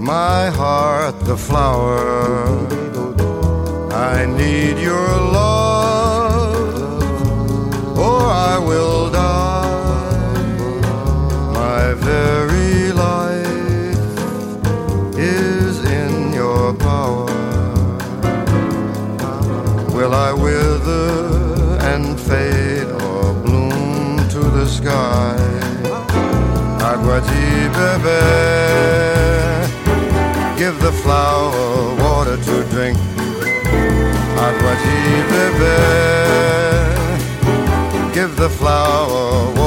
my heart the flower. I need your love, or I will die. My very life is in your power. Will I wither and fade or bloom to the sky? Agua-ti, bebe, give the flower water to drink. Agua-ti, bebe, give the flower